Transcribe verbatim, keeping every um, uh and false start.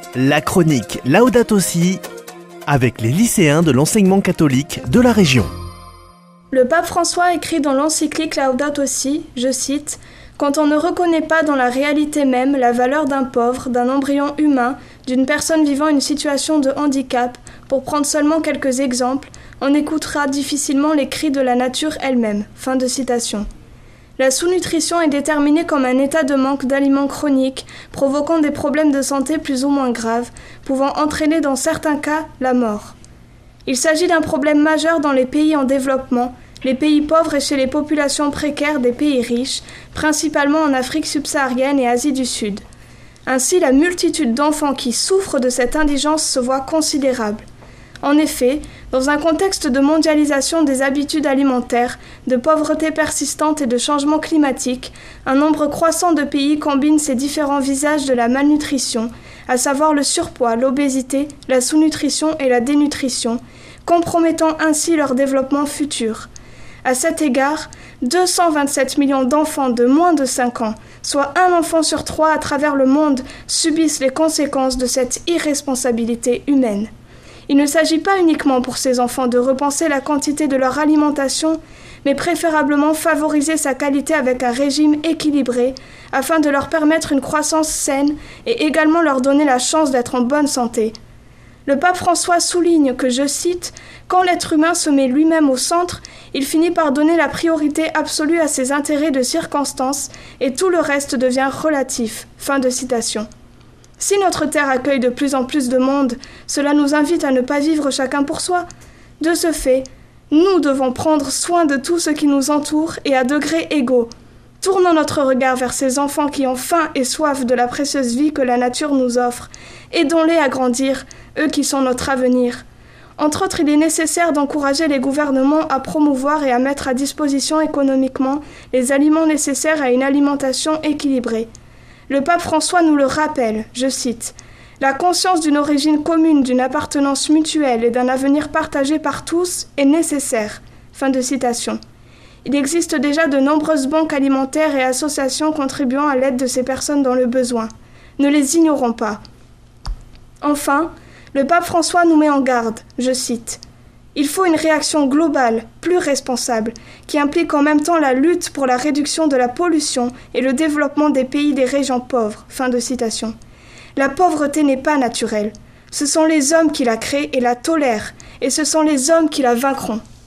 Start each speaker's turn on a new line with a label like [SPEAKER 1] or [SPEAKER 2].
[SPEAKER 1] La chronique Laudato Si avec les lycéens de l'enseignement catholique de la région.
[SPEAKER 2] Le pape François écrit dans l'encyclique Laudato Si, je cite, « Quand on ne reconnaît pas dans la réalité même la valeur d'un pauvre, d'un embryon humain, d'une personne vivant une situation de handicap, pour prendre seulement quelques exemples, on écoutera difficilement les cris de la nature elle-même. » Fin de citation. La sous-nutrition est déterminée comme un état de manque d'aliments chroniques, provoquant des problèmes de santé plus ou moins graves, pouvant entraîner dans certains cas la mort. Il s'agit d'un problème majeur dans les pays en développement, les pays pauvres et chez les populations précaires des pays riches, principalement en Afrique subsaharienne et Asie du Sud. Ainsi, la multitude d'enfants qui souffrent de cette indigence se voit considérable. En effet, dans un contexte de mondialisation des habitudes alimentaires, de pauvreté persistante et de changement climatique, un nombre croissant de pays combinent ces différents visages de la malnutrition, à savoir le surpoids, l'obésité, la sous-nutrition et la dénutrition, compromettant ainsi leur développement futur. À cet égard, deux cent vingt-sept millions d'enfants de moins de cinq ans, soit un enfant sur trois à travers le monde, subissent les conséquences de cette irresponsabilité humaine. Il ne s'agit pas uniquement pour ces enfants de repenser la quantité de leur alimentation, mais préférablement favoriser sa qualité avec un régime équilibré, afin de leur permettre une croissance saine et également leur donner la chance d'être en bonne santé. Le pape François souligne que, je cite, « Quand l'être humain se met lui-même au centre, il finit par donner la priorité absolue à ses intérêts de circonstance et tout le reste devient relatif. » Fin de citation. Si notre terre accueille de plus en plus de monde, cela nous invite à ne pas vivre chacun pour soi. De ce fait, nous devons prendre soin de tout ce qui nous entoure et à degrés égaux. Tournons notre regard vers ces enfants qui ont faim et soif de la précieuse vie que la nature nous offre. Aidons-les à grandir, eux qui sont notre avenir. Entre autres, il est nécessaire d'encourager les gouvernements à promouvoir et à mettre à disposition économiquement les aliments nécessaires à une alimentation équilibrée. Le pape François nous le rappelle, je cite, « La conscience d'une origine commune, d'une appartenance mutuelle et d'un avenir partagé par tous est nécessaire. » Fin de citation. Il existe déjà de nombreuses banques alimentaires et associations contribuant à l'aide de ces personnes dans le besoin. Ne les ignorons pas. Enfin, le pape François nous met en garde, je cite, « Il faut une réaction globale, plus responsable, qui implique en même temps la lutte pour la réduction de la pollution et le développement des pays des régions pauvres. » Fin de citation. La pauvreté n'est pas naturelle. Ce sont les hommes qui la créent et la tolèrent, et ce sont les hommes qui la vaincront.